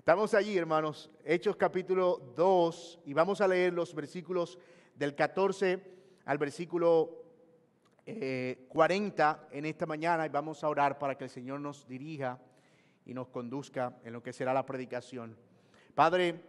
Estamos allí, hermanos, Hechos capítulo 2, y vamos a leer los versículos del 14 al versículo 40 en esta mañana, y vamos a orar para que el Señor nos dirija y nos conduzca en lo que será la predicación. Padre,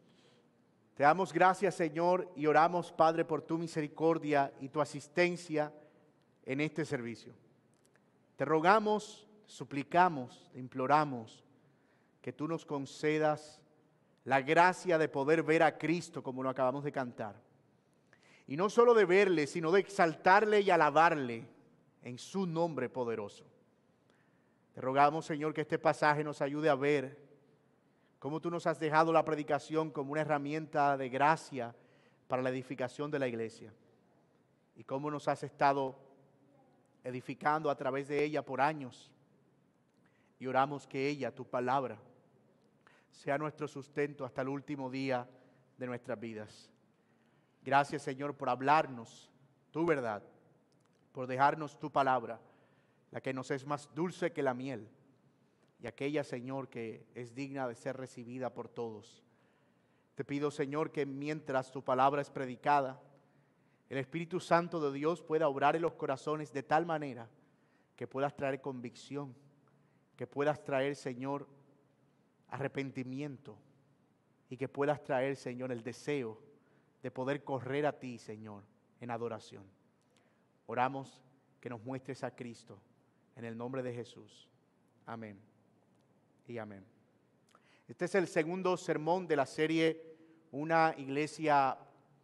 te damos gracias, Señor, y oramos, Padre, por tu misericordia y tu asistencia en este servicio. Te rogamos, suplicamos, te imploramos que tú nos concedas la gracia de poder ver a Cristo como lo acabamos de cantar. Y no solo de verle, sino de exaltarle y alabarle en su nombre poderoso. Te rogamos, Señor, que este pasaje nos ayude a ver cómo tú nos has dejado la predicación como una herramienta de gracia para la edificación de la iglesia. Y cómo nos has estado edificando a través de ella por años. Y oramos que ella, tu palabra, sea nuestro sustento hasta el último día de nuestras vidas. Gracias, Señor, por hablarnos tu verdad, por dejarnos tu palabra, la que nos es más dulce que la miel, y aquella, Señor, que es digna de ser recibida por todos. Te pido, Señor, que mientras tu palabra es predicada, el Espíritu Santo de Dios pueda obrar en los corazones de tal manera que puedas traer convicción, que puedas traer, Señor, arrepentimiento, y que puedas traer, Señor, el deseo de poder correr a ti, Señor, en adoración. Oramos que nos muestres a Cristo en el nombre de Jesús. Amén y amén. Este es el segundo sermón de la serie Una iglesia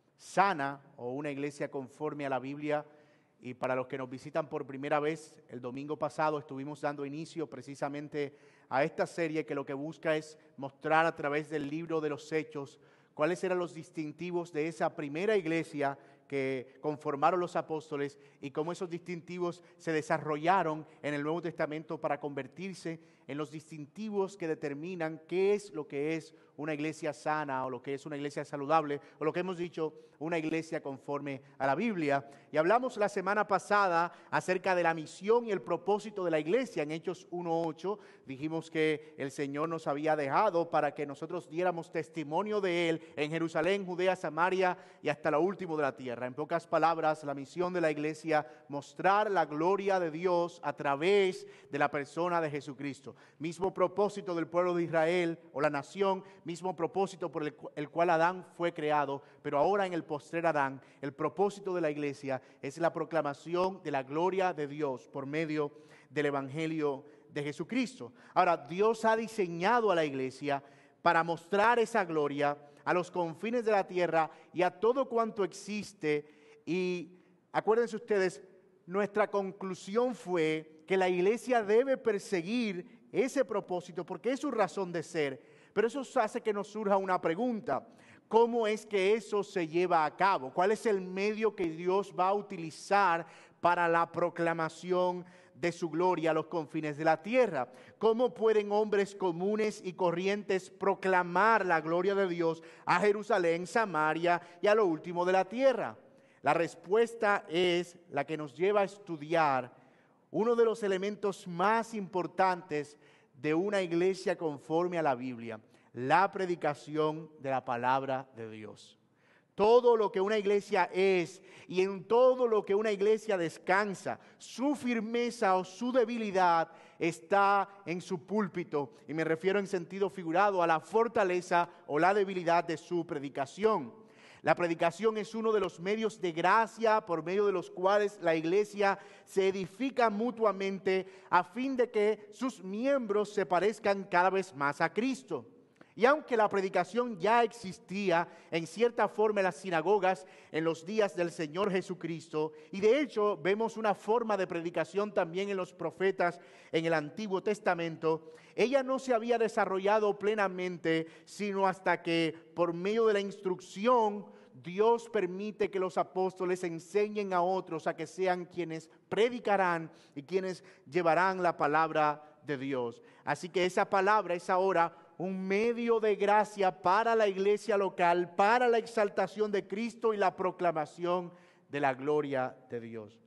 sana o una iglesia conforme a la Biblia. Y para los que nos visitan por primera vez, el domingo pasado estuvimos dando inicio precisamente a esta serie que lo que busca es mostrar a través del libro de los Hechos cuáles eran los distintivos de esa primera iglesia que conformaron los apóstoles y cómo esos distintivos se desarrollaron en el Nuevo Testamento para convertirse en los distintivos que determinan qué es lo que es una iglesia sana o lo que es una iglesia saludable o lo que hemos dicho, una iglesia conforme a la Biblia. Y hablamos la semana pasada acerca de la misión y el propósito de la iglesia en Hechos 1:8. Dijimos que el Señor nos había dejado para que nosotros diéramos testimonio de Él en Jerusalén, Judea, Samaria y hasta lo último de la tierra. En pocas palabras, la misión de la iglesia, mostrar la gloria de Dios a través de la persona de Jesucristo. Mismo propósito del pueblo de Israel o la nación, mismo propósito por el cual Adán fue creado, pero ahora en el postrer Adán, el propósito de la iglesia es la proclamación de la gloria de Dios por medio del Evangelio de Jesucristo. Ahora, Dios ha diseñado a la iglesia para mostrar esa gloria a los confines de la tierra y a todo cuanto existe. Y acuérdense ustedes, nuestra conclusión fue que la iglesia debe perseguir ese propósito porque es su razón de ser. Pero eso hace que nos surja una pregunta: ¿cómo es que eso se lleva a cabo? ¿Cuál es el medio que Dios va a utilizar para la proclamación de su gloria a los confines de la tierra? ¿Cómo pueden hombres comunes y corrientes proclamar la gloria de Dios a Jerusalén, Samaria y a lo último de la tierra? La respuesta es la que nos lleva a estudiar uno de los elementos más importantes de una iglesia conforme a la Biblia: la predicación de la palabra de Dios. Todo lo que una iglesia es y en todo lo que una iglesia descansa, su firmeza o su debilidad está en su púlpito. Y me refiero en sentido figurado a la fortaleza o la debilidad de su predicación. La predicación es uno de los medios de gracia por medio de los cuales la iglesia se edifica mutuamente a fin de que sus miembros se parezcan cada vez más a Cristo. Y aunque la predicación ya existía en cierta forma en las sinagogas en los días del Señor Jesucristo, y de hecho vemos una forma de predicación también en los profetas en el Antiguo Testamento, ella no se había desarrollado plenamente sino hasta que por medio de la instrucción Dios permite que los apóstoles enseñen a otros a que sean quienes predicarán y quienes llevarán la palabra de Dios. Así que esa palabra es ahora un medio de gracia para la iglesia local, para la exaltación de Cristo y la proclamación de la gloria de Dios.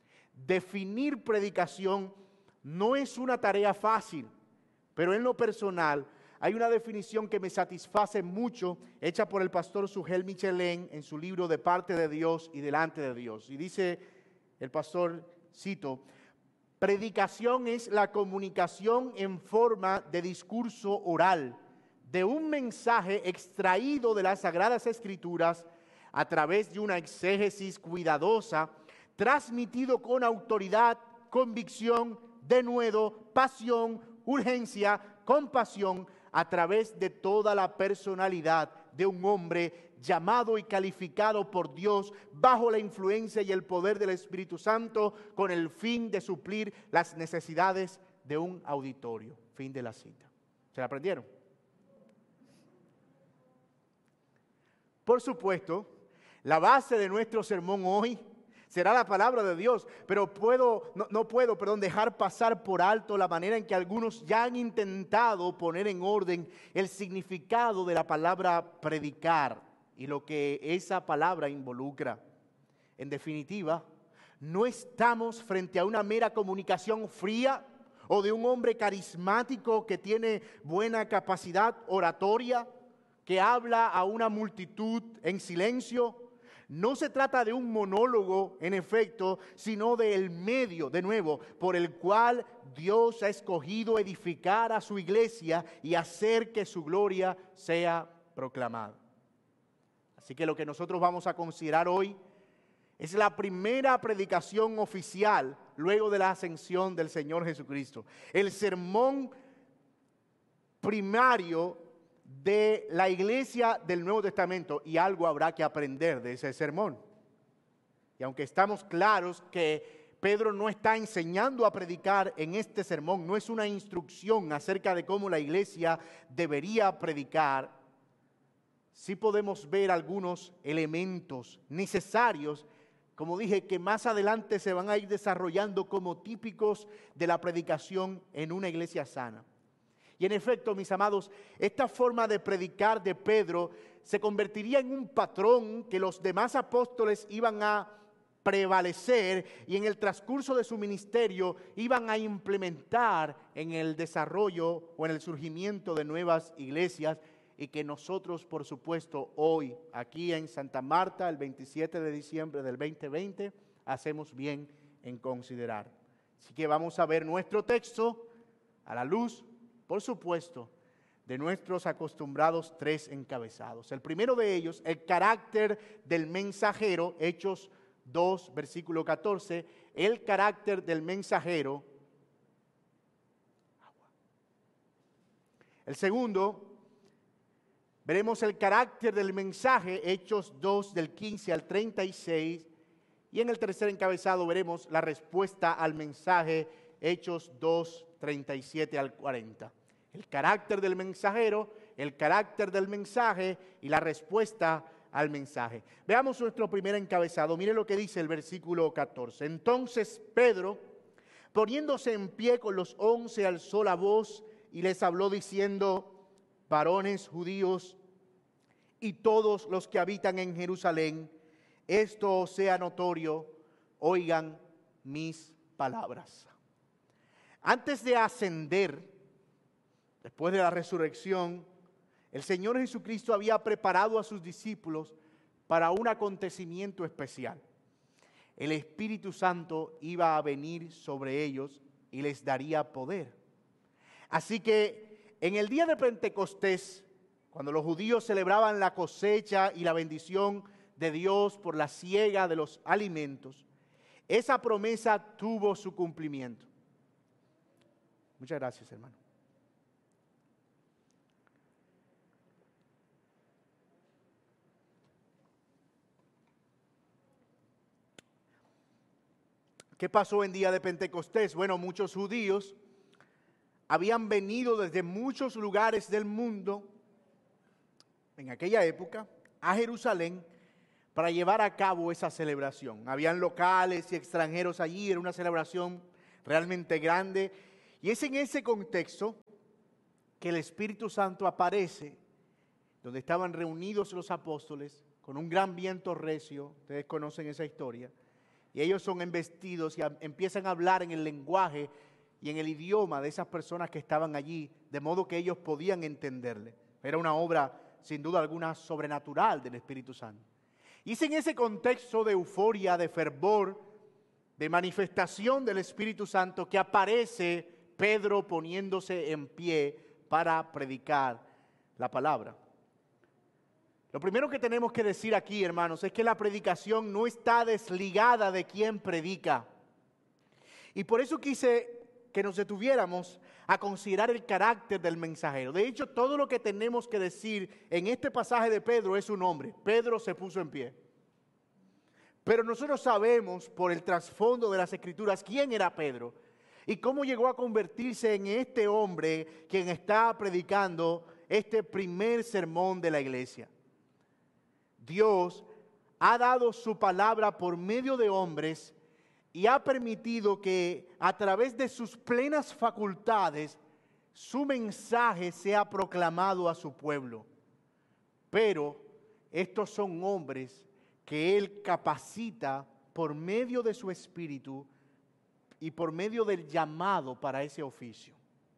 Definir predicación no es una tarea fácil, pero en lo personal hay una definición que me satisface mucho, hecha por el pastor Sugel Michelén en su libro De parte de Dios y delante de Dios. Y dice el pastor, cito, predicación es la comunicación en forma de discurso oral de un mensaje extraído de las Sagradas Escrituras a través de una exégesis cuidadosa, transmitido con autoridad, convicción, denuedo, pasión, urgencia, compasión, a través de toda la personalidad de un hombre llamado y calificado por Dios bajo la influencia y el poder del Espíritu Santo con el fin de suplir las necesidades de un auditorio. Fin de la cita. ¿Se la aprendieron? Por supuesto, la base de nuestro sermón hoy será la palabra de Dios, pero no puedo dejar pasar por alto la manera en que algunos ya han intentado poner en orden el significado de la palabra predicar y lo que esa palabra involucra. En definitiva, no estamos frente a una mera comunicación fría o de un hombre carismático que tiene buena capacidad oratoria, que habla a una multitud en silencio. No se trata de un monólogo, en efecto, sino del medio, de nuevo, por el cual Dios ha escogido edificar a su iglesia y hacer que su gloria sea proclamada. Así que lo que nosotros vamos a considerar hoy es la primera predicación oficial luego de la ascensión del Señor Jesucristo. El sermón primario de la iglesia del Nuevo Testamento, y algo habrá que aprender de ese sermón. Y aunque estamos claros que Pedro no está enseñando a predicar en este sermón, no es una instrucción acerca de cómo la iglesia debería predicar, sí podemos ver algunos elementos necesarios, como dije, que más adelante se van a ir desarrollando como típicos de la predicación en una iglesia sana. Y en efecto, mis amados, esta forma de predicar de Pedro se convertiría en un patrón que los demás apóstoles iban a prevalecer y en el transcurso de su ministerio iban a implementar en el desarrollo o en el surgimiento de nuevas iglesias, y que nosotros, por supuesto, hoy, aquí en Santa Marta, el 27 de diciembre del 2020, hacemos bien en considerar. Así que vamos a ver nuestro texto a la luz, por supuesto, de nuestros acostumbrados tres encabezados. El primero de ellos, el carácter del mensajero, Hechos 2, versículo 14, el carácter del mensajero. El segundo, veremos el carácter del mensaje, Hechos 2, del 15 al 36. Y en el tercer encabezado veremos la respuesta al mensaje, Hechos 2, 37 al 40. El carácter del mensajero, el carácter del mensaje y la respuesta al mensaje. Veamos nuestro primer encabezado. Mire lo que dice el versículo 14. Entonces Pedro, poniéndose en pie con los 11, alzó la voz y les habló diciendo: varones judíos y todos los que habitan en Jerusalén, esto os sea notorio, oigan mis palabras. Antes de ascender, después de la resurrección, el Señor Jesucristo había preparado a sus discípulos para un acontecimiento especial. El Espíritu Santo iba a venir sobre ellos y les daría poder. Así que en el día de Pentecostés, cuando los judíos celebraban la cosecha y la bendición de Dios por la siega de los alimentos, esa promesa tuvo su cumplimiento. Muchas gracias, hermano. ¿Qué pasó en día de Pentecostés? Bueno, muchos judíos habían venido desde muchos lugares del mundo en aquella época a Jerusalén para llevar a cabo esa celebración. Habían locales y extranjeros allí, era una celebración realmente grande. Y es en ese contexto que el Espíritu Santo aparece, donde estaban reunidos los apóstoles con un gran viento recio. Ustedes conocen esa historia. Y ellos son embestidos y empiezan a hablar en el lenguaje y en el idioma de esas personas que estaban allí, de modo que ellos podían entenderle. Era una obra, sin duda alguna, sobrenatural del Espíritu Santo. Y es en ese contexto de euforia, de fervor, de manifestación del Espíritu Santo que aparece Pedro poniéndose en pie para predicar la palabra. Lo primero que tenemos que decir aquí, hermanos, es que la predicación no está desligada de quien predica. Y por eso quise que nos detuviéramos a considerar el carácter del mensajero. De hecho, todo lo que tenemos que decir en este pasaje de Pedro es su nombre. Pedro se puso en pie. Pero nosotros sabemos por el trasfondo de las Escrituras quién era Pedro y cómo llegó a convertirse en este hombre quien está predicando este primer sermón de la iglesia. Dios ha dado su palabra por medio de hombres y ha permitido que a través de sus plenas facultades su mensaje sea proclamado a su pueblo. Pero estos son hombres que Él capacita por medio de su espíritu y por medio del llamado para ese oficio.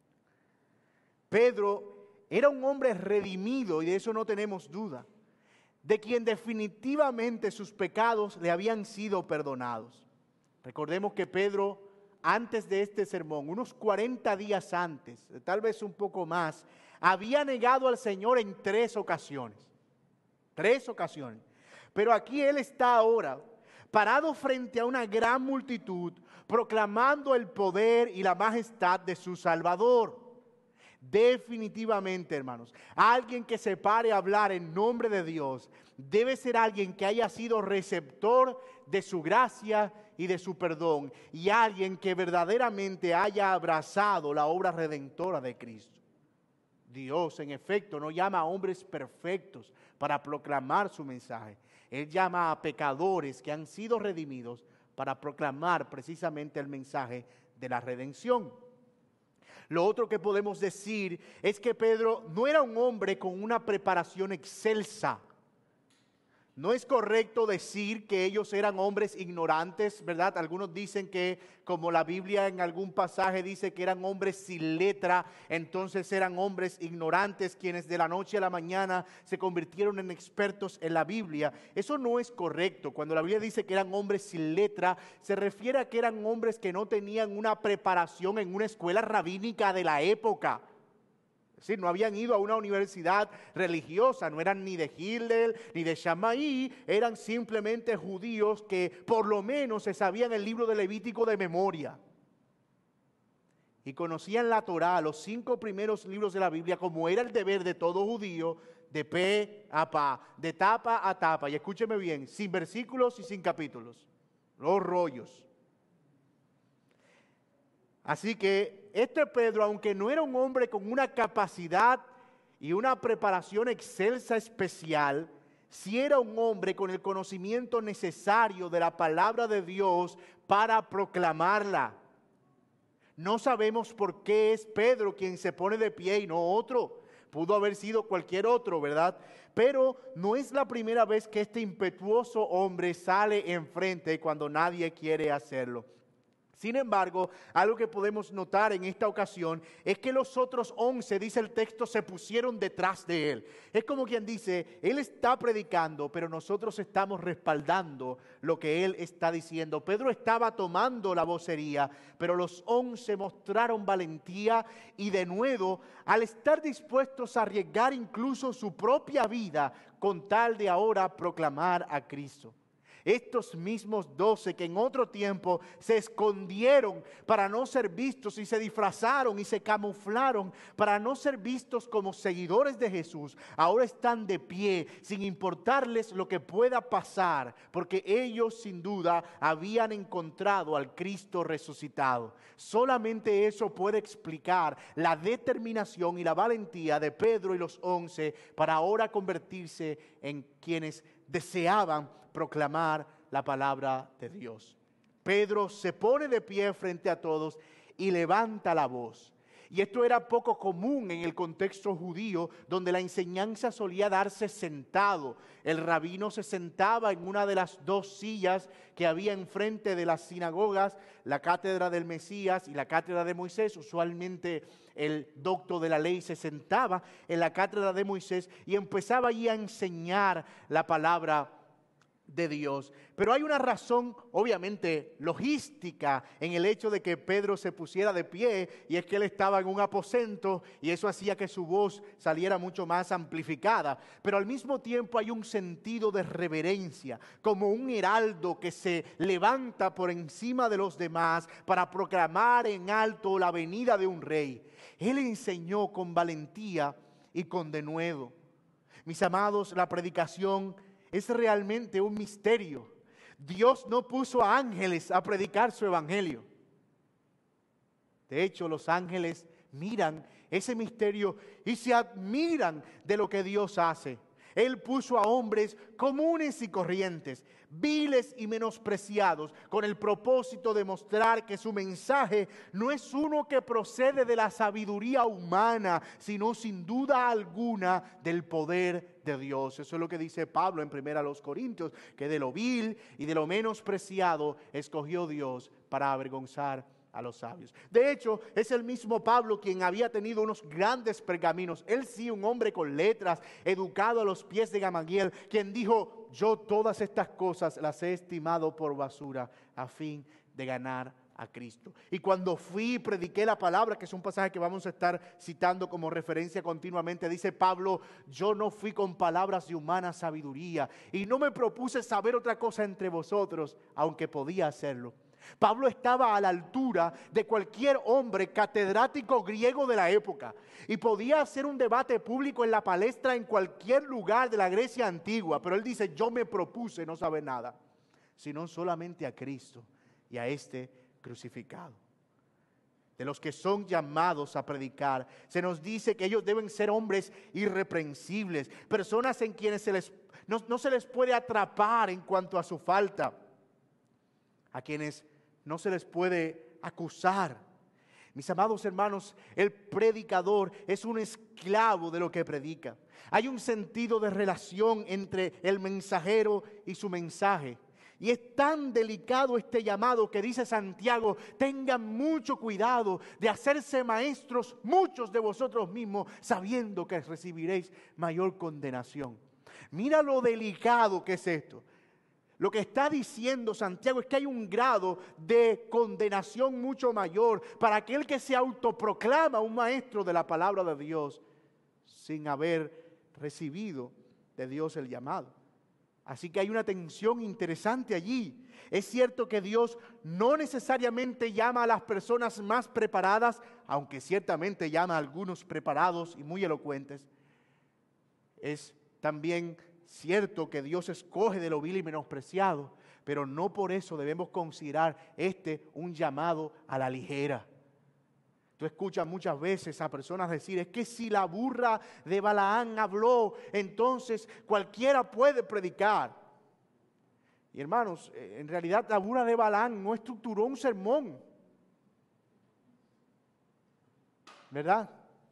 Pedro era un hombre redimido y de eso no tenemos duda, de quien definitivamente sus pecados le habían sido perdonados. Recordemos que Pedro, antes de este sermón, unos 40 días antes, tal vez un poco más, había negado al Señor en 3 ocasiones. 3 ocasiones. Pero aquí él está ahora, parado frente a una gran multitud, proclamando el poder y la majestad de su Salvador. Definitivamente, hermanos, alguien que se pare a hablar en nombre de Dios debe ser alguien que haya sido receptor de su gracia y de su perdón, y alguien que verdaderamente haya abrazado la obra redentora de Cristo. Dios, en efecto, no llama a hombres perfectos para proclamar su mensaje. Él llama a pecadores que han sido redimidos para proclamar precisamente el mensaje de la redención. Lo otro que podemos decir es que Pedro no era un hombre con una preparación excelsa. No es correcto decir que ellos eran hombres ignorantes, ¿verdad? Algunos dicen que, como la Biblia en algún pasaje dice que eran hombres sin letra, entonces eran hombres ignorantes quienes de la noche a la mañana se convirtieron en expertos en la Biblia. Eso no es correcto. Cuando la Biblia dice que eran hombres sin letra, se refiere a que eran hombres que no tenían una preparación en una escuela rabínica de la época. Es decir, no habían ido a una universidad religiosa, no eran ni de Hillel ni de Shammai, eran simplemente judíos que por lo menos se sabían el libro de Levítico de memoria. Y conocían la Torá, los 5 primeros libros de la Biblia, como era el deber de todo judío, de pe a pa, de tapa a tapa. Y escúcheme bien, sin versículos y sin capítulos, los rollos. Así que este Pedro, aunque no era un hombre con una capacidad y una preparación excelsa especial, sí era un hombre con el conocimiento necesario de la palabra de Dios para proclamarla. No sabemos por qué es Pedro quien se pone de pie y no otro. Pudo haber sido cualquier otro, ¿verdad? Pero no es la primera vez que este impetuoso hombre sale enfrente cuando nadie quiere hacerlo. Sin embargo, algo que podemos notar en esta ocasión es que los otros 11, dice el texto, se pusieron detrás de él. Es como quien dice, él está predicando, pero nosotros estamos respaldando lo que él está diciendo. Pedro estaba tomando la vocería, pero los 11 mostraron valentía y de nuevo, al estar dispuestos a arriesgar incluso su propia vida con tal de ahora proclamar a Cristo. Estos mismos 12 que en otro tiempo se escondieron para no ser vistos y se disfrazaron y se camuflaron para no ser vistos como seguidores de Jesús, ahora están de pie sin importarles lo que pueda pasar, porque ellos sin duda habían encontrado al Cristo resucitado. Solamente eso puede explicar la determinación y la valentía de Pedro y los 11 para ahora convertirse en quienes deseaban proclamar la palabra de Dios. Pedro se pone de pie frente a todos y levanta la voz. Y esto era poco común en el contexto judío, donde la enseñanza solía darse sentado. El rabino se sentaba en una de las dos sillas que había enfrente de las sinagogas, la cátedra del Mesías y la cátedra de Moisés. Usualmente el doctor de la ley se sentaba en la cátedra de Moisés y empezaba allí a enseñar la palabra de Dios. Pero hay una razón obviamente logística en el hecho de que Pedro se pusiera de pie, y es que él estaba en un aposento y eso hacía que su voz saliera mucho más amplificada. Pero al mismo tiempo hay un sentido de reverencia, como un heraldo que se levanta por encima de los demás para proclamar en alto la venida de un rey. Él enseñó con valentía y con denuedo. Mis amados, la predicación es realmente un misterio. Dios no puso a ángeles a predicar su evangelio. De hecho, los ángeles miran ese misterio y se admiran de lo que Dios hace. Él puso a hombres comunes y corrientes, viles y menospreciados, con el propósito de mostrar que su mensaje no es uno que procede de la sabiduría humana, sino sin duda alguna del poder de Dios. Eso es lo que dice Pablo en 1 Corintios, que de lo vil y de lo menospreciado escogió Dios para avergonzar a los sabios. De hecho, es el mismo Pablo quien había tenido unos grandes pergaminos. Él sí, un hombre con letras, educado a los pies de Gamaliel, quien dijo: yo todas estas cosas las he estimado por basura a fin de ganar a Cristo. Y cuando fui y prediqué la palabra, que es un pasaje que vamos a estar citando como referencia continuamente, dice Pablo: yo no fui con palabras de humana sabiduría y no me propuse saber otra cosa entre vosotros, aunque podía hacerlo. Pablo estaba a la altura de cualquier hombre catedrático griego de la época y podía hacer un debate público en la palestra en cualquier lugar de la Grecia antigua, pero él dice: yo me propuse no saber nada, sino solamente a Cristo y a este crucificado. De los que son llamados a predicar, se nos dice que ellos deben ser hombres irreprensibles, personas en quienes no se les puede atrapar en cuanto a su falta, a quienes no se les puede acusar. Mis amados hermanos, el predicador es un esclavo de lo que predica. Hay un sentido de relación entre el mensajero y su mensaje. Y es tan delicado este llamado que dice Santiago: tengan mucho cuidado de hacerse maestros muchos de vosotros mismos, sabiendo que recibiréis mayor condenación. Mira lo delicado que es esto. Lo que está diciendo Santiago es que hay un grado de condenación mucho mayor para aquel que se autoproclama un maestro de la palabra de Dios sin haber recibido de Dios el llamado. Así que hay una tensión interesante allí. Es cierto que Dios no necesariamente llama a las personas más preparadas, aunque ciertamente llama a algunos preparados y muy elocuentes. Es también cierto que Dios escoge de lo vil y menospreciado, pero no por eso debemos considerar un llamado a la ligera. Tú escuchas muchas veces a personas decir: es que si la burra de Balaán habló, entonces cualquiera puede predicar. Y hermanos, en realidad la burra de Balaán no estructuró un sermón, ¿verdad?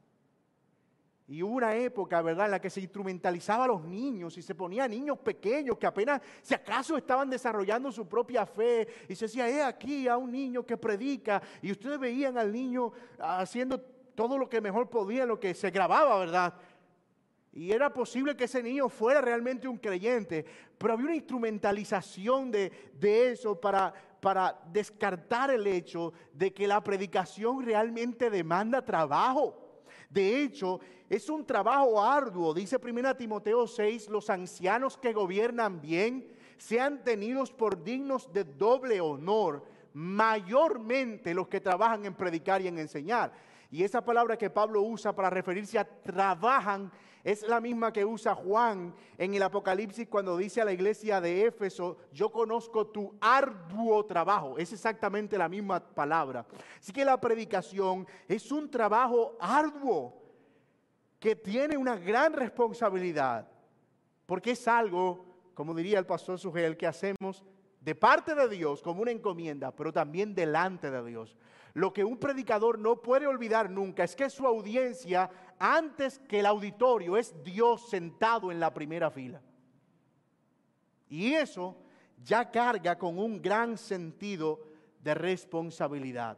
Y hubo una época, ¿verdad?, en la que se instrumentalizaba a los niños y se ponía a niños pequeños que apenas, si acaso, estaban desarrollando su propia fe. Y se decía: aquí a un niño que predica. Y ustedes veían al niño haciendo todo lo que mejor podía, lo que se grababa, ¿verdad? Y era posible que ese niño fuera realmente un creyente. Pero había una instrumentalización de eso para descartar el hecho de que la predicación realmente demanda trabajo. De hecho, es un trabajo arduo. Dice 1 Timoteo 6, los ancianos que gobiernan bien sean tenidos por dignos de doble honor, mayormente los que trabajan en predicar y en enseñar. Y esa palabra que Pablo usa para referirse a trabajan es la misma que usa Juan en el Apocalipsis cuando dice a la iglesia de Éfeso: yo conozco tu arduo trabajo. Es exactamente la misma palabra. Así que la predicación es un trabajo arduo que tiene una gran responsabilidad, porque es algo, como diría el pastor Sugel, que hacemos de parte de Dios como una encomienda, pero también delante de Dios. Lo que un predicador no puede olvidar nunca es que su audiencia, antes que el auditorio, es Dios sentado en la primera fila. Y eso ya carga con un gran sentido de responsabilidad.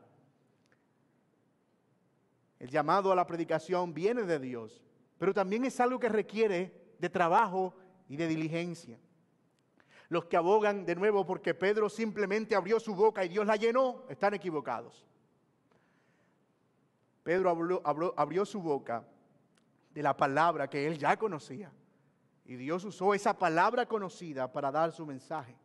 El llamado a la predicación viene de Dios, pero también es algo que requiere de trabajo y de diligencia. Los que abogan de nuevo porque Pedro simplemente abrió su boca y Dios la llenó, están equivocados. Pedro abrió su boca de la palabra que él ya conocía. Y Dios usó esa palabra conocida para dar su mensaje.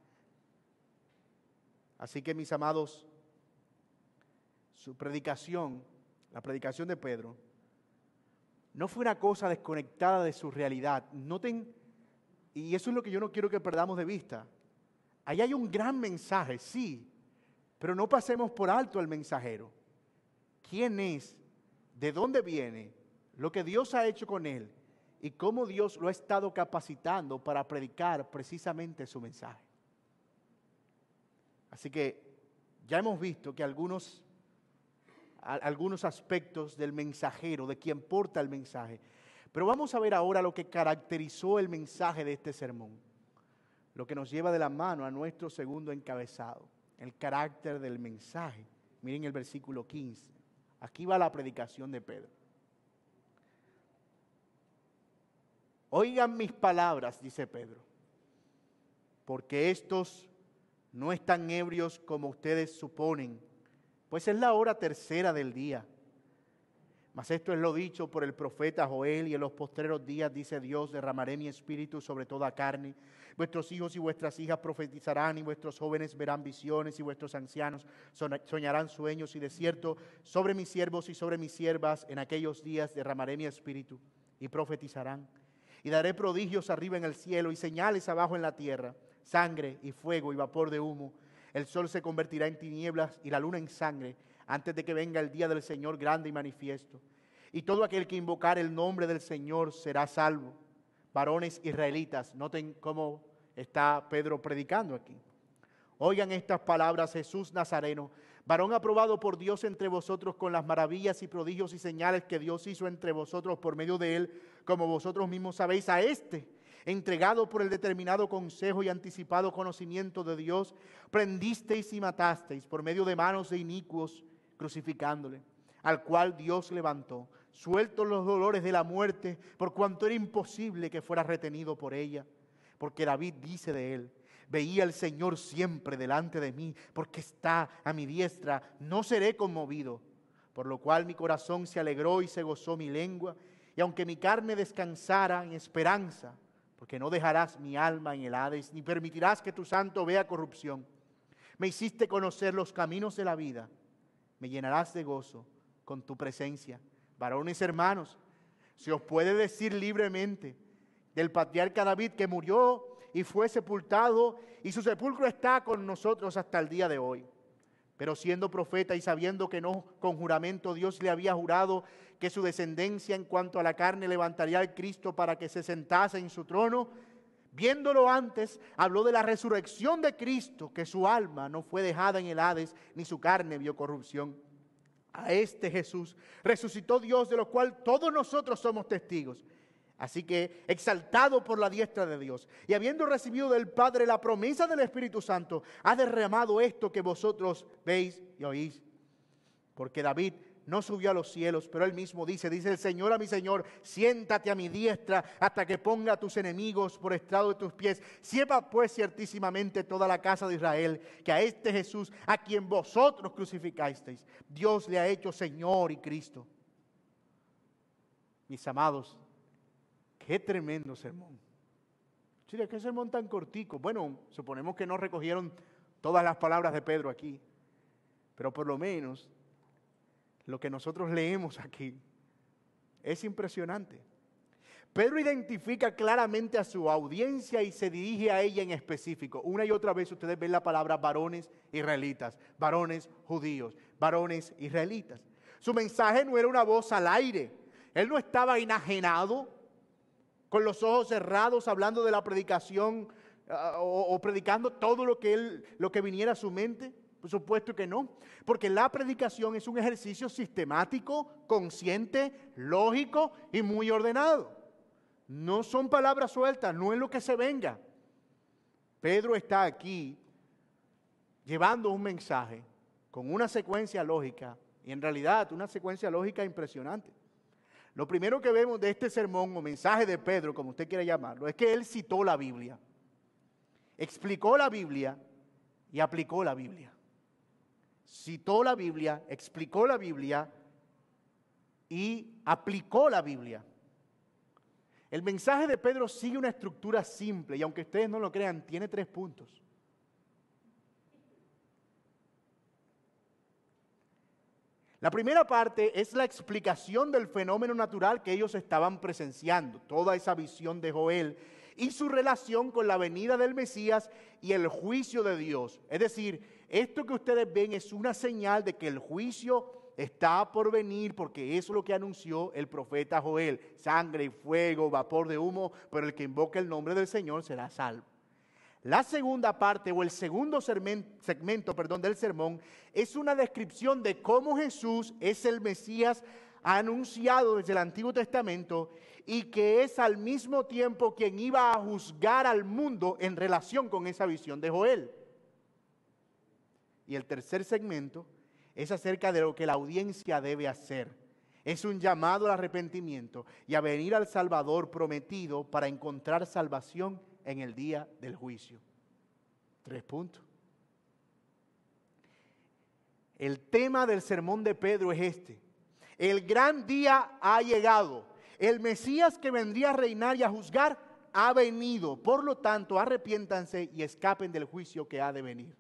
Así que, mis amados, su predicación, la predicación de Pedro, no fue una cosa desconectada de su realidad. Noten, y eso es lo que yo no quiero que perdamos de vista. Ahí hay un gran mensaje, sí, pero no pasemos por alto al mensajero. ¿Quién es? ¿De dónde viene? Lo que Dios ha hecho con él y cómo Dios lo ha estado capacitando para predicar precisamente su mensaje. Así que ya hemos visto que algunos aspectos del mensajero, de quien porta el mensaje. Pero vamos a ver ahora lo que caracterizó el mensaje de este sermón. Lo que nos lleva de la mano a nuestro segundo encabezado, el carácter del mensaje. Miren el versículo 15. Aquí va la predicación de Pedro. Oigan mis palabras, dice Pedro, porque estos no están ebrios como ustedes suponen, pues es la hora tercera del día. Mas esto es lo dicho por el profeta Joel, y en los postreros días, dice Dios, derramaré mi espíritu sobre toda carne. Vuestros hijos y vuestras hijas profetizarán, y vuestros jóvenes verán visiones, y vuestros ancianos soñarán sueños, y de cierto, sobre mis siervos y sobre mis siervas, en aquellos días derramaré mi espíritu, y profetizarán. Y daré prodigios arriba en el cielo, y señales abajo en la tierra, sangre y fuego y vapor de humo. El sol se convertirá en tinieblas y la luna en sangre, antes de que venga el día del Señor grande y manifiesto. Y todo aquel que invocar el nombre del Señor será salvo. Varones israelitas, noten cómo está Pedro predicando aquí. Oigan estas palabras: Jesús Nazareno, varón aprobado por Dios entre vosotros con las maravillas y prodigios y señales que Dios hizo entre vosotros por medio de él, como vosotros mismos sabéis. A este, entregado por el determinado consejo y anticipado conocimiento de Dios, prendisteis y matasteis por medio de manos de inicuos, crucificándole, al cual Dios levantó, sueltos los dolores de la muerte, por cuanto era imposible que fuera retenido por ella. Porque David dice de él: veía al Señor siempre delante de mí, porque está a mi diestra, no seré conmovido. Por lo cual mi corazón se alegró y se gozó mi lengua, y aunque mi carne descansara en esperanza, porque no dejarás mi alma en el Hades, ni permitirás que tu santo vea corrupción. Me hiciste conocer los caminos de la vida, me llenarás de gozo con tu presencia. Varones hermanos, se os puede decir libremente del patriarca David, que murió y fue sepultado, y su sepulcro está con nosotros hasta el día de hoy. Pero siendo profeta y sabiendo que no con juramento Dios le había jurado que su descendencia en cuanto a la carne levantaría al Cristo para que se sentase en su trono, viéndolo antes, habló de la resurrección de Cristo, que su alma no fue dejada en el Hades, ni su carne vio corrupción. A este Jesús resucitó Dios, de lo cual todos nosotros somos testigos. Así que, exaltado por la diestra de Dios, y habiendo recibido del Padre la promesa del Espíritu Santo, ha derramado esto que vosotros veis y oís. Porque David no subió a los cielos, pero él mismo dice el Señor a mi Señor: siéntate a mi diestra hasta que ponga a tus enemigos por estrado de tus pies. Sepa pues ciertísimamente toda la casa de Israel que a este Jesús, a quien vosotros crucificasteis, Dios le ha hecho Señor y Cristo. Mis amados, qué tremendo sermón. Chile, qué sermón tan cortico. Bueno, suponemos que no recogieron todas las palabras de Pedro aquí, pero por lo menos lo que nosotros leemos aquí es impresionante. Pedro identifica claramente a su audiencia y se dirige a ella en específico. Una y otra vez ustedes ven la palabra varones israelitas, varones judíos, varones israelitas. Su mensaje no era una voz al aire. Él no estaba enajenado, con los ojos cerrados, hablando de la predicación o predicando todo lo que viniera a su mente? Por supuesto que no, porque la predicación es un ejercicio sistemático, consciente, lógico y muy ordenado. No son palabras sueltas, no es lo que se venga. Pedro está aquí llevando un mensaje con una secuencia lógica, y en realidad una secuencia lógica impresionante. Lo primero que vemos de este sermón o mensaje de Pedro, como usted quiera llamarlo, es que él citó la Biblia, explicó la Biblia y aplicó la Biblia. Citó la Biblia, explicó la Biblia y aplicó la Biblia. El mensaje de Pedro sigue una estructura simple y aunque ustedes no lo crean, tiene 3 puntos. La primera parte es la explicación del fenómeno natural que ellos estaban presenciando, toda esa visión de Joel y su relación con la venida del Mesías y el juicio de Dios. Es decir, esto que ustedes ven es una señal de que el juicio está por venir, porque eso es lo que anunció el profeta Joel: sangre y fuego, vapor de humo, pero el que invoque el nombre del Señor será salvo. La segunda parte o el segundo segmento del sermón es una descripción de cómo Jesús es el Mesías anunciado desde el Antiguo Testamento y que es al mismo tiempo quien iba a juzgar al mundo en relación con esa visión de Joel. Y el tercer segmento es acerca de lo que la audiencia debe hacer. Es un llamado al arrepentimiento y a venir al Salvador prometido para encontrar salvación en el día del juicio. 3 puntos. El tema del sermón de Pedro es este: el gran día ha llegado. El Mesías que vendría a reinar y a juzgar ha venido. Por lo tanto, arrepiéntanse y escapen del juicio que ha de venir.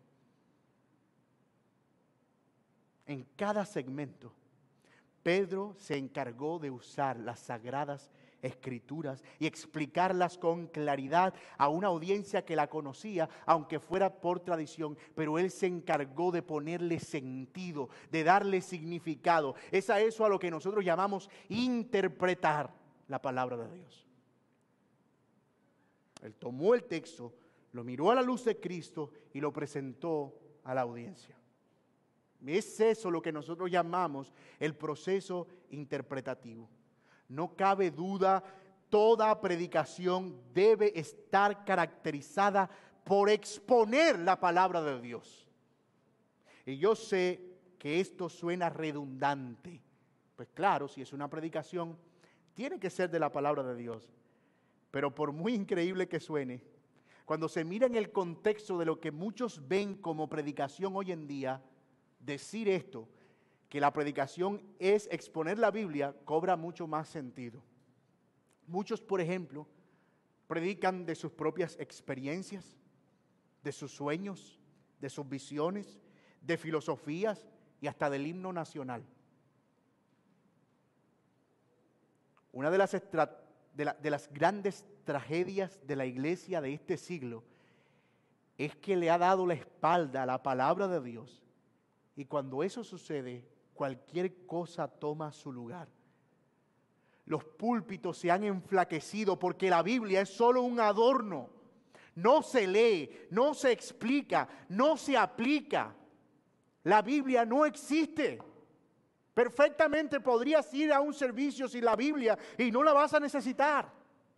En cada segmento, Pedro se encargó de usar las sagradas Escrituras y explicarlas con claridad a una audiencia que la conocía, aunque fuera por tradición, pero él se encargó de ponerle sentido, de darle significado. Es a eso a lo que nosotros llamamos interpretar la palabra de Dios. Él tomó el texto, lo miró a la luz de Cristo y lo presentó a la audiencia. Es eso lo que nosotros llamamos el proceso interpretativo. No cabe duda, toda predicación debe estar caracterizada por exponer la palabra de Dios. Y yo sé que esto suena redundante. Pues claro, si es una predicación, tiene que ser de la palabra de Dios. Pero por muy increíble que suene, cuando se mira en el contexto de lo que muchos ven como predicación hoy en día, decir esto, que la predicación es exponer la Biblia, cobra mucho más sentido. Muchos, por ejemplo, predican de sus propias experiencias, de sus sueños, de sus visiones, de filosofías y hasta del himno nacional. Una de las grandes tragedias de la iglesia de este siglo es que le ha dado la espalda a la palabra de Dios. Y cuando eso sucede, cualquier cosa toma su lugar. Los púlpitos se han enflaquecido porque la Biblia es solo un adorno. No se lee, no se explica, no se aplica. La Biblia no existe. Perfectamente podrías ir a un servicio sin la Biblia y no la vas a necesitar.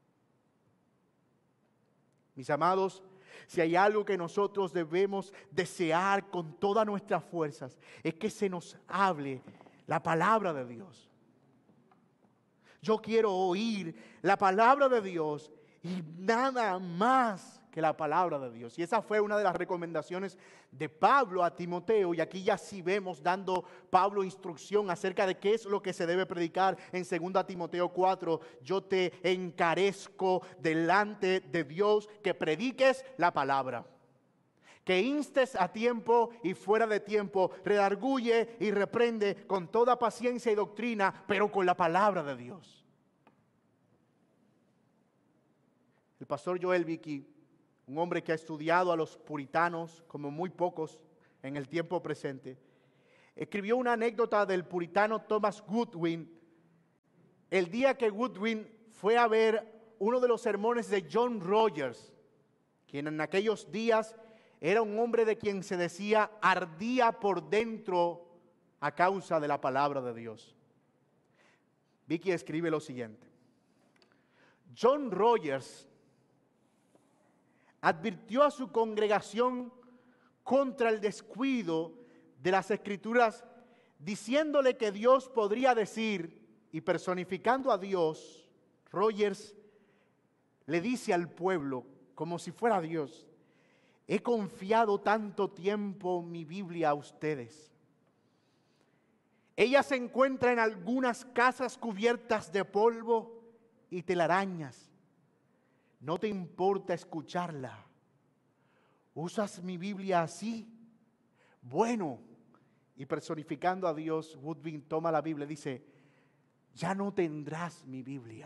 Mis amados, si hay algo que nosotros debemos desear con todas nuestras fuerzas, es que se nos hable la palabra de Dios. Yo quiero oír la palabra de Dios y nada más que la palabra de Dios. Y esa fue una de las recomendaciones de Pablo a Timoteo. Y aquí ya sí vemos dando Pablo instrucción acerca de qué es lo que se debe predicar en 2 Timoteo 4. Yo te encarezco delante de Dios que prediques la palabra. Que instes a tiempo y fuera de tiempo, redarguye y reprende con toda paciencia y doctrina, pero con la palabra de Dios. El pastor Joel Vicky, un hombre que ha estudiado a los puritanos como muy pocos en el tiempo presente, escribió una anécdota del puritano Thomas Goodwin el día que Goodwin fue a ver uno de los sermones de John Rogers, quien en aquellos días era un hombre de quien se decía ardía por dentro a causa de la palabra de Dios. Vicky escribe lo siguiente: John Rogers advirtió a su congregación contra el descuido de las Escrituras, diciéndole que Dios podría decir, y personificando a Dios, Rogers le dice al pueblo, como si fuera Dios: he confiado tanto tiempo mi Biblia a ustedes. Ella se encuentra en algunas casas cubiertas de polvo y telarañas. ¿No te importa escucharla? ¿Usas mi Biblia así? Bueno, y personificando a Dios, Woodwin toma la Biblia y dice: ya no tendrás mi Biblia.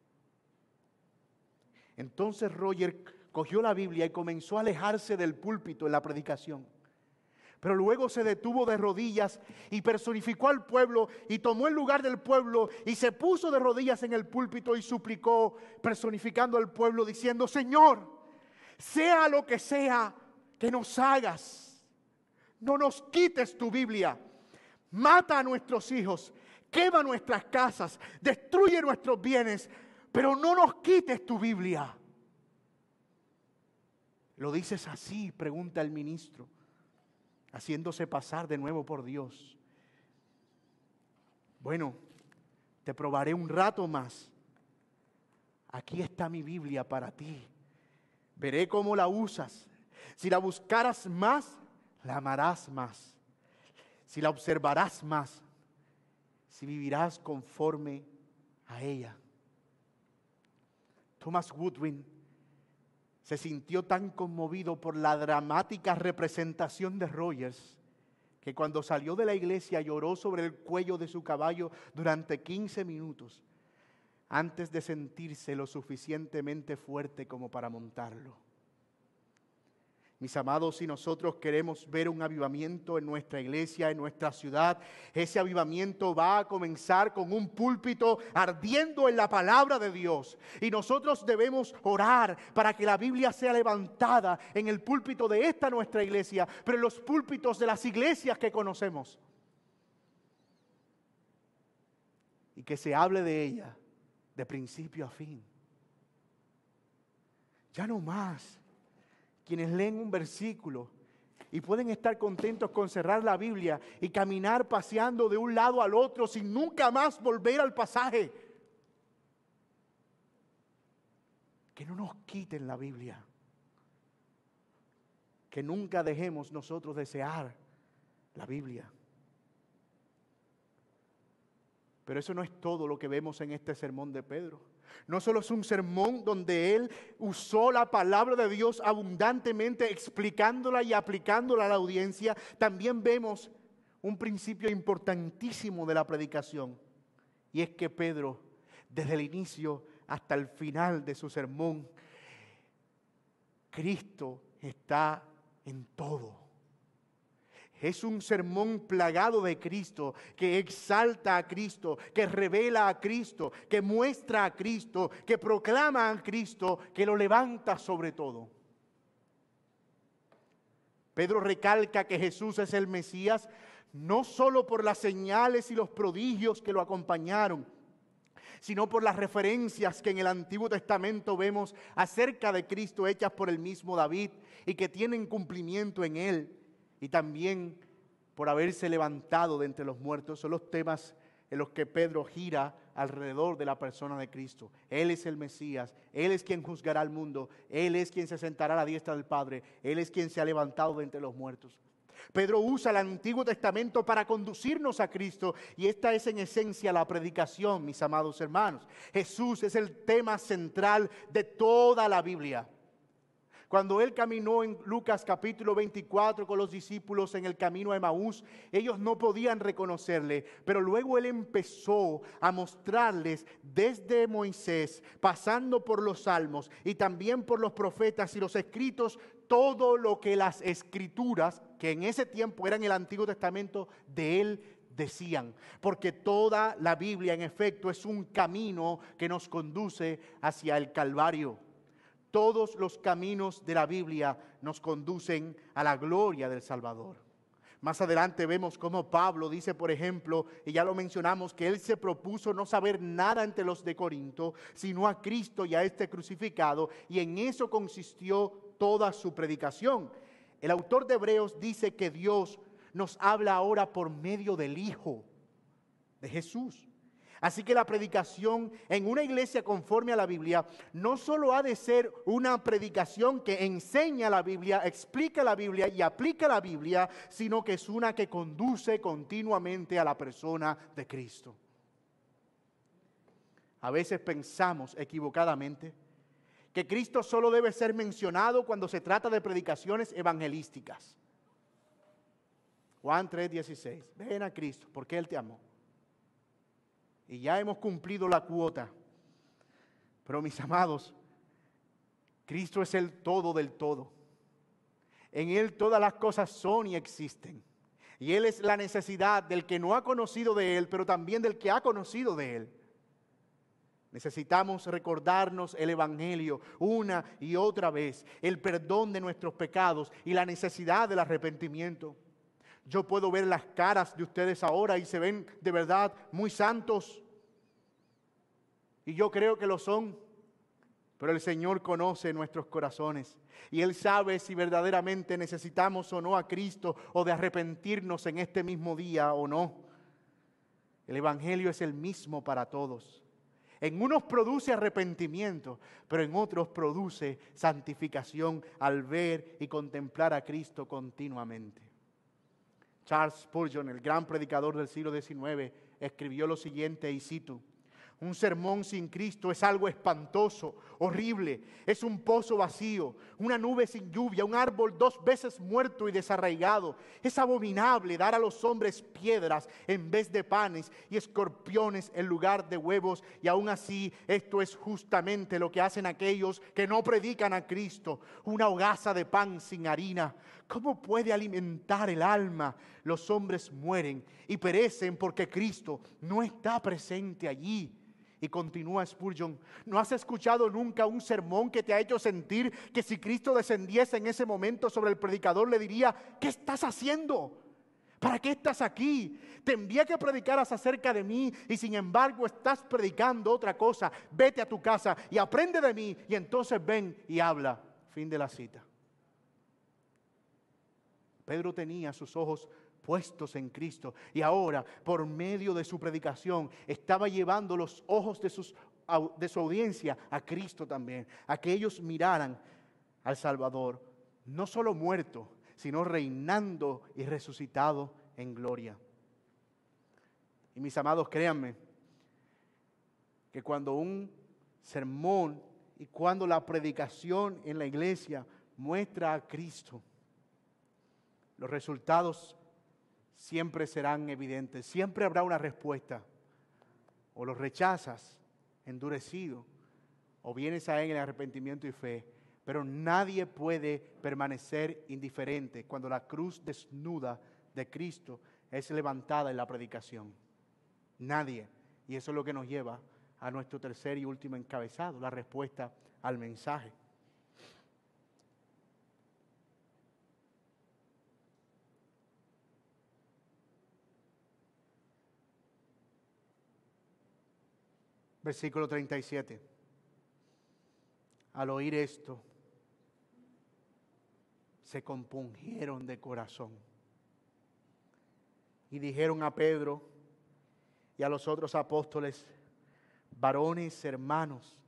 Entonces Roger cogió la Biblia y comenzó a alejarse del púlpito en la predicación. Pero luego se detuvo de rodillas y personificó al pueblo y tomó el lugar del pueblo y se puso de rodillas en el púlpito y suplicó, personificando al pueblo, diciendo: Señor, sea lo que sea que nos hagas, no nos quites tu Biblia. Mata a nuestros hijos, quema nuestras casas, destruye nuestros bienes, pero no nos quites tu Biblia. ¿Lo dices así?, pregunta el ministro, haciéndose pasar de nuevo por Dios. Bueno, te probaré un rato más. Aquí está mi Biblia para ti. Veré cómo la usas. Si la buscaras más, la amarás más. Si la observarás más, si vivirás conforme a ella. Thomas Woodwin se sintió tan conmovido por la dramática representación de Rogers que cuando salió de la iglesia lloró sobre el cuello de su caballo durante 15 minutos antes de sentirse lo suficientemente fuerte como para montarlo. Mis amados, si nosotros queremos ver un avivamiento en nuestra iglesia, en nuestra ciudad, ese avivamiento va a comenzar con un púlpito ardiendo en la palabra de Dios. Y nosotros debemos orar para que la Biblia sea levantada en el púlpito de esta nuestra iglesia, pero en los púlpitos de las iglesias que conocemos. Y que se hable de ella de principio a fin. Ya no más. Quienes leen un versículo y pueden estar contentos con cerrar la Biblia y caminar paseando de un lado al otro sin nunca más volver al pasaje. Que no nos quiten la Biblia. Que nunca dejemos nosotros desear la Biblia. Pero eso no es todo lo que vemos en este sermón de Pedro. No solo es un sermón donde él usó la palabra de Dios abundantemente, explicándola y aplicándola a la audiencia. También vemos un principio importantísimo de la predicación. Y es que Pedro, desde el inicio hasta el final de su sermón, Cristo está en todo. Es un sermón plagado de Cristo, que exalta a Cristo, que revela a Cristo, que muestra a Cristo, que proclama a Cristo, que lo levanta sobre todo. Pedro recalca que Jesús es el Mesías, no solo por las señales y los prodigios que lo acompañaron, sino por las referencias que en el Antiguo Testamento vemos acerca de Cristo hechas por el mismo David y que tienen cumplimiento en él. Y también por haberse levantado de entre los muertos. Son los temas en los que Pedro gira alrededor de la persona de Cristo. Él es el Mesías, Él es quien juzgará al mundo, Él es quien se sentará a la diestra del Padre, Él es quien se ha levantado de entre los muertos. Pedro usa el Antiguo Testamento para conducirnos a Cristo y esta es en esencia la predicación, mis amados hermanos. Jesús es el tema central de toda la Biblia. Cuando él caminó en Lucas capítulo 24 con los discípulos en el camino a Emaús, ellos no podían reconocerle, pero luego él empezó a mostrarles desde Moisés, pasando por los salmos y también por los profetas y los escritos, todo lo que las escrituras, que en ese tiempo eran el Antiguo Testamento, de él decían. Porque toda la Biblia en efecto es un camino que nos conduce hacia el Calvario. Todos los caminos de la Biblia nos conducen a la gloria del Salvador. Más adelante vemos cómo Pablo dice, por ejemplo, y ya lo mencionamos, que él se propuso no saber nada entre los de Corinto, sino a Cristo y a este crucificado, y en eso consistió toda su predicación. El autor de Hebreos dice que Dios nos habla ahora por medio del Hijo de Jesús. Así que la predicación en una iglesia conforme a la Biblia no solo ha de ser una predicación que enseña la Biblia, explica la Biblia y aplica la Biblia, sino que es una que conduce continuamente a la persona de Cristo. A veces pensamos equivocadamente que Cristo solo debe ser mencionado cuando se trata de predicaciones evangelísticas. Juan 3:16, ven a Cristo porque Él te amó. Y ya hemos cumplido la cuota. Pero mis amados, Cristo es el todo del todo. En Él todas las cosas son y existen. Y Él es la necesidad del que no ha conocido de Él, pero también del que ha conocido de Él. Necesitamos recordarnos el Evangelio una y otra vez, el perdón de nuestros pecados y la necesidad del arrepentimiento. Yo puedo ver las caras de ustedes ahora y se ven de verdad muy santos. Y yo creo que lo son. Pero el Señor conoce nuestros corazones. Y Él sabe si verdaderamente necesitamos o no a Cristo o de arrepentirnos en este mismo día o no. El Evangelio es el mismo para todos. En unos produce arrepentimiento, pero en otros produce santificación al ver y contemplar a Cristo continuamente. Charles Spurgeon, el gran predicador del siglo XIX, escribió lo siguiente, y cito: un sermón sin Cristo es algo espantoso, horrible. Es un pozo vacío, una nube sin lluvia, un árbol 2 veces muerto y desarraigado. Es abominable dar a los hombres piedras en vez de panes y escorpiones en lugar de huevos. Y aún así, esto es justamente lo que hacen aquellos que no predican a Cristo. Una hogaza de pan sin harina. ¿Cómo puede alimentar el alma? Los hombres mueren y perecen porque Cristo no está presente allí. Y continúa Spurgeon: ¿no has escuchado nunca un sermón que te ha hecho sentir que si Cristo descendiese en ese momento sobre el predicador le diría: ¿qué estás haciendo? ¿Para qué estás aquí? Te envié que predicaras acerca de mí y sin embargo estás predicando otra cosa. Vete a tu casa y aprende de mí y entonces ven y habla. Fin de la cita. Pedro tenía sus ojos puestos en Cristo y ahora por medio de su predicación estaba llevando los ojos de su audiencia a Cristo también, a que ellos miraran al Salvador no solo muerto, sino reinando y resucitado en gloria. Y mis amados, créanme que cuando un sermón y cuando la predicación en la iglesia muestra a Cristo, los resultados siempre serán evidentes. Siempre habrá una respuesta. O los rechazas, endurecido, o vienes a Él en arrepentimiento y fe. Pero nadie puede permanecer indiferente cuando la cruz desnuda de Cristo es levantada en la predicación. Nadie. Y eso es lo que nos lleva a nuestro tercer y último encabezado, la respuesta al mensaje. Versículo 37. Al oír esto, se compungieron de corazón y dijeron a Pedro y a los otros apóstoles: varones, hermanos,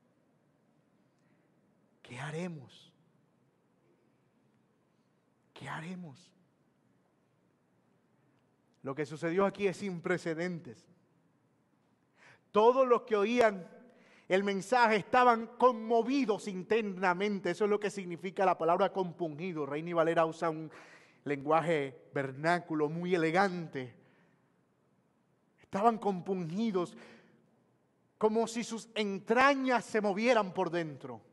¿qué haremos? ¿Qué haremos? Lo que sucedió aquí es sin precedentes. Todos los que oían el mensaje estaban conmovidos internamente. Eso es lo que significa la palabra compungido. Reina Valera usa un lenguaje vernáculo muy elegante. Estaban compungidos como si sus entrañas se movieran por dentro.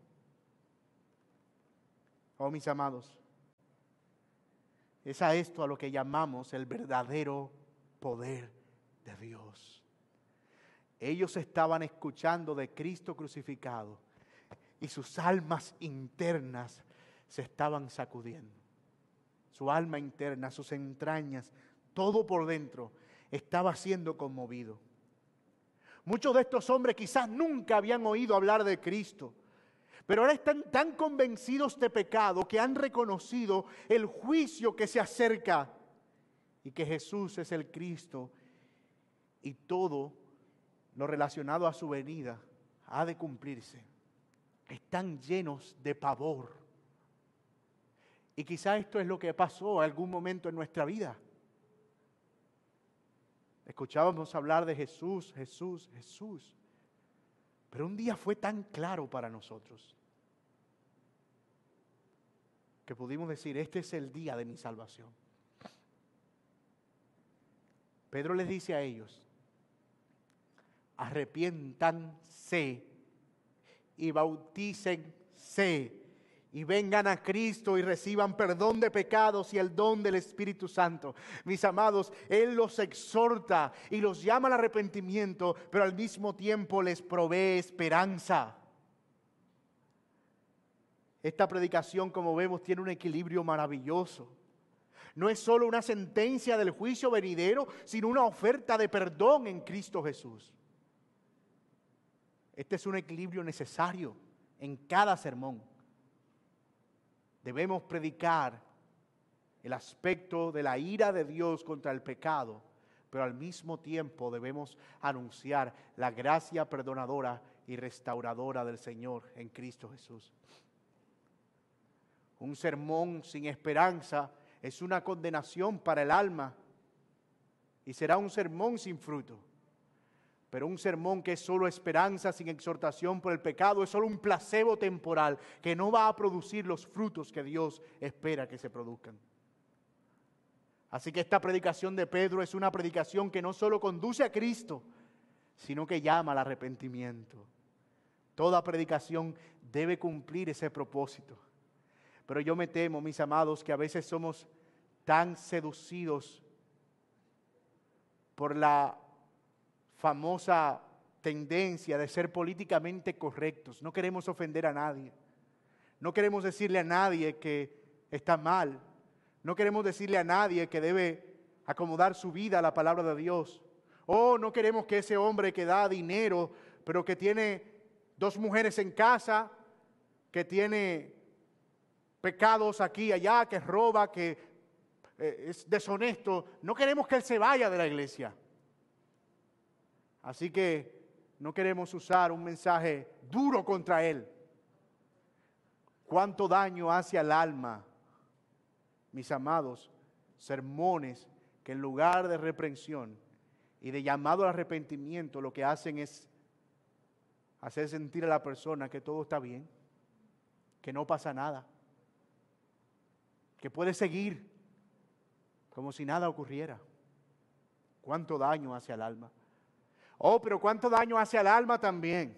Oh, mis amados, es a esto a lo que llamamos el verdadero poder de Dios. Ellos estaban escuchando de Cristo crucificado y sus almas internas se estaban sacudiendo. Su alma interna, sus entrañas, todo por dentro estaba siendo conmovido. Muchos de estos hombres quizás nunca habían oído hablar de Cristo, pero ahora están tan convencidos de pecado que han reconocido el juicio que se acerca y que Jesús es el Cristo y todo lo relacionado a su venida ha de cumplirse. Están llenos de pavor. Y quizá esto es lo que pasó en algún momento en nuestra vida. Escuchábamos hablar de Jesús, Jesús, Jesús. Pero un día fue tan claro para nosotros que pudimos decir, este es el día de mi salvación. Pedro les dice a ellos, arrepiéntanse y bautícense y vengan a Cristo y reciban perdón de pecados y el don del Espíritu Santo. Mis amados, Él los exhorta y los llama al arrepentimiento, pero al mismo tiempo les provee esperanza. Esta predicación, como vemos, tiene un equilibrio maravilloso. No es solo una sentencia del juicio venidero, sino una oferta de perdón en Cristo Jesús. Este es un equilibrio necesario en cada sermón. Debemos predicar el aspecto de la ira de Dios contra el pecado, pero al mismo tiempo debemos anunciar la gracia perdonadora y restauradora del Señor en Cristo Jesús. Un sermón sin esperanza es una condenación para el alma y será un sermón sin fruto. Pero un sermón que es solo esperanza sin exhortación por el pecado es solo un placebo temporal que no va a producir los frutos que Dios espera que se produzcan. Así que esta predicación de Pedro es una predicación que no solo conduce a Cristo, sino que llama al arrepentimiento. Toda predicación debe cumplir ese propósito. Pero yo me temo, mis amados, que a veces somos tan seducidos por la famosa tendencia de ser políticamente correctos. No queremos ofender a nadie. No queremos decirle a nadie que está mal. No queremos decirle a nadie que debe acomodar su vida a la palabra de Dios. O no queremos que ese hombre que da dinero, pero que tiene 2 mujeres en casa, que tiene pecados aquí y allá, que roba, que es deshonesto, no queremos que él se vaya de la iglesia. Así que no queremos usar un mensaje duro contra él. ¿Cuánto daño hace al alma, mis amados? Sermones que en lugar de reprensión y de llamado al arrepentimiento, lo que hacen es hacer sentir a la persona que todo está bien, que no pasa nada, que puede seguir como si nada ocurriera. ¿Cuánto daño hace al alma? Oh, pero cuánto daño hace al alma también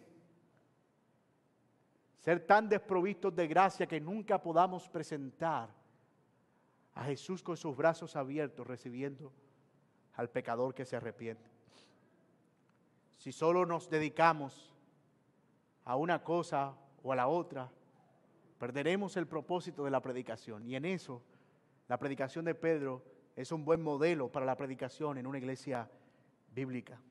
ser tan desprovistos de gracia que nunca podamos presentar a Jesús con sus brazos abiertos recibiendo al pecador que se arrepiente. Si solo nos dedicamos a una cosa o a la otra, perderemos el propósito de la predicación. Y en eso, la predicación de Pedro es un buen modelo para la predicación en una iglesia bíblica.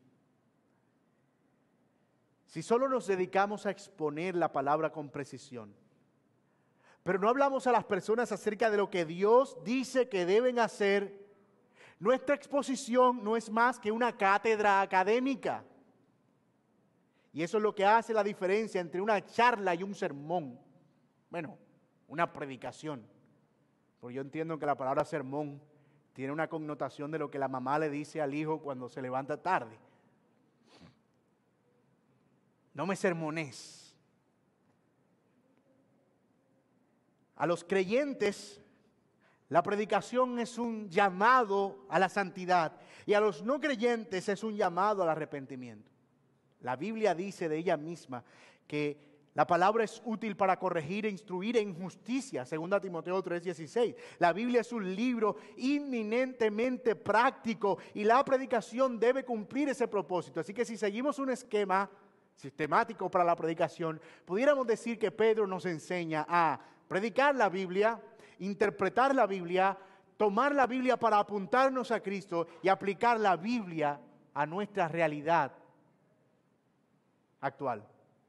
Si solo nos dedicamos a exponer la palabra con precisión, pero no hablamos a las personas acerca de lo que Dios dice que deben hacer, nuestra exposición no es más que una cátedra académica. Y eso es lo que hace la diferencia entre una charla y un sermón. Bueno, una predicación. Porque yo entiendo que la palabra sermón tiene una connotación de lo que la mamá le dice al hijo cuando se levanta tarde. No me sermones. A los creyentes, la predicación es un llamado a la santidad y a los no creyentes es un llamado al arrepentimiento. La Biblia dice de ella misma que la palabra es útil para corregir e instruir en justicia, 2 Timoteo 3:16. La Biblia es un libro inminentemente práctico y la predicación debe cumplir ese propósito. Así que si seguimos un esquema, sistemático para la predicación, pudiéramos decir que Pedro nos enseña a predicar la Biblia, interpretar la Biblia, tomar la Biblia para apuntarnos a Cristo y aplicar la Biblia a nuestra realidad actual.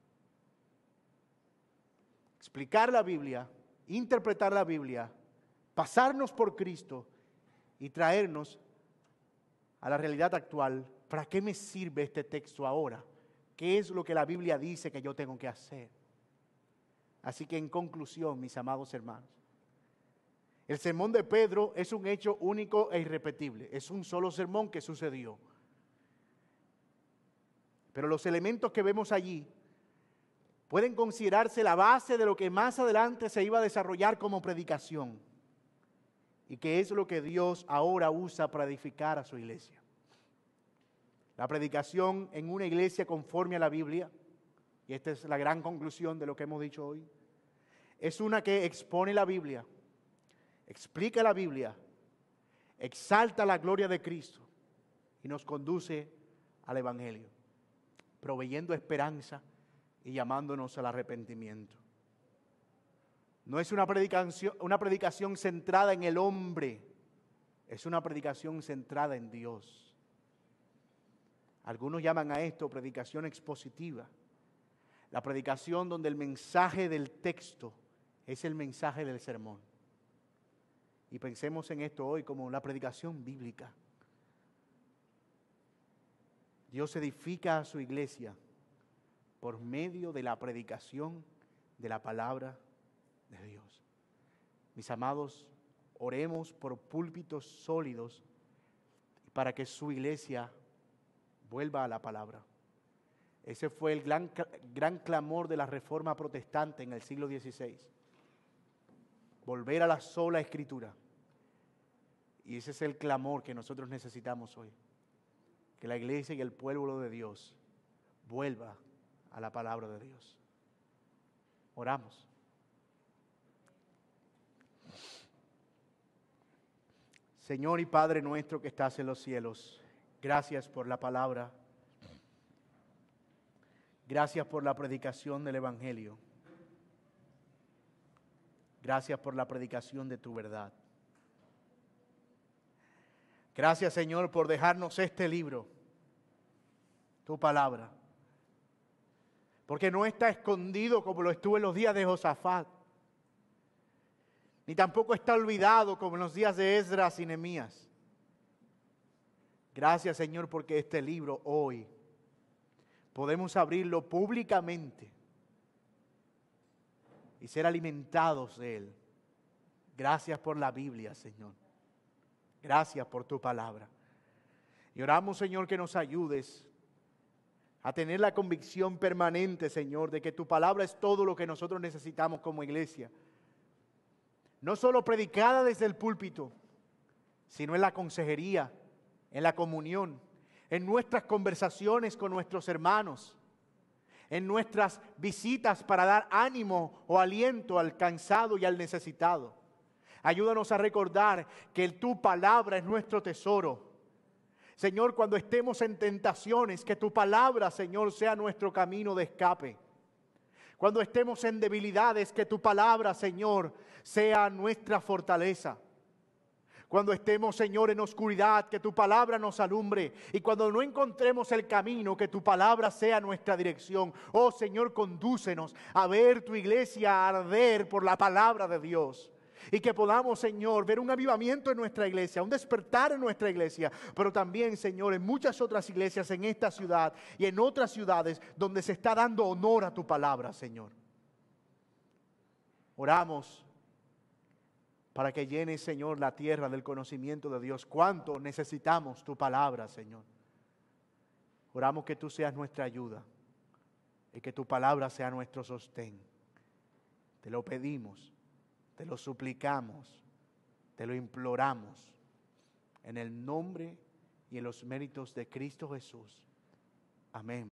Explicar la Biblia, interpretar la Biblia, pasarnos por Cristo y traernos a la realidad actual. ¿Para qué me sirve este texto ahora? ¿Qué es lo que la Biblia dice que yo tengo que hacer? Así que en conclusión, mis amados hermanos, el sermón de Pedro es un hecho único e irrepetible. Es un solo sermón que sucedió. Pero los elementos que vemos allí pueden considerarse la base de lo que más adelante se iba a desarrollar como predicación. Y que es lo que Dios ahora usa para edificar a su iglesia. La predicación en una iglesia conforme a la Biblia, y esta es la gran conclusión de lo que hemos dicho hoy, es una que expone la Biblia, explica la Biblia, exalta la gloria de Cristo y nos conduce al Evangelio, proveyendo esperanza y llamándonos al arrepentimiento. No es una predicación centrada en el hombre, es una predicación centrada en Dios. Algunos llaman a esto predicación expositiva. La predicación donde el mensaje del texto es el mensaje del sermón. Y pensemos en esto hoy como la predicación bíblica. Dios edifica a su iglesia por medio de la predicación de la palabra de Dios. Mis amados, oremos por púlpitos sólidos para que su iglesia vuelva a la palabra. Ese fue el gran clamor de la Reforma Protestante en el siglo XVI. Volver a la sola Escritura. Y ese es el clamor que nosotros necesitamos hoy. Que la iglesia y el pueblo de Dios vuelva a la palabra de Dios. Oramos. Señor y Padre nuestro que estás en los cielos, gracias por la palabra. Gracias por la predicación del Evangelio. Gracias por la predicación de tu verdad. Gracias, Señor, por dejarnos este libro, tu palabra. Porque no está escondido como lo estuvo en los días de Josafat. Ni tampoco está olvidado como en los días de Esdras y Nehemías. Gracias, Señor, porque este libro hoy podemos abrirlo públicamente y ser alimentados de él. Gracias por la Biblia, Señor. Gracias por tu palabra. Y oramos, Señor, que nos ayudes a tener la convicción permanente, Señor, de que tu palabra es todo lo que nosotros necesitamos como iglesia. No solo predicada desde el púlpito, sino en la consejería, en la comunión, en nuestras conversaciones con nuestros hermanos, en nuestras visitas para dar ánimo o aliento al cansado y al necesitado. Ayúdanos a recordar que tu palabra es nuestro tesoro. Señor, cuando estemos en tentaciones, que tu palabra, Señor, sea nuestro camino de escape. Cuando estemos en debilidades, que tu palabra, Señor, sea nuestra fortaleza. Cuando estemos, Señor, en oscuridad, que tu palabra nos alumbre. Y cuando no encontremos el camino, que tu palabra sea nuestra dirección. Oh, Señor, condúcenos a ver tu iglesia arder por la palabra de Dios. Y que podamos, Señor, ver un avivamiento en nuestra iglesia, un despertar en nuestra iglesia. Pero también, Señor, en muchas otras iglesias en esta ciudad y en otras ciudades donde se está dando honor a tu palabra, Señor. Oramos para que llene, Señor, la tierra del conocimiento de Dios. Cuánto necesitamos tu palabra, Señor. Oramos que tú seas nuestra ayuda y que tu palabra sea nuestro sostén. Te lo pedimos, te lo suplicamos, te lo imploramos en el nombre y en los méritos de Cristo Jesús. Amén.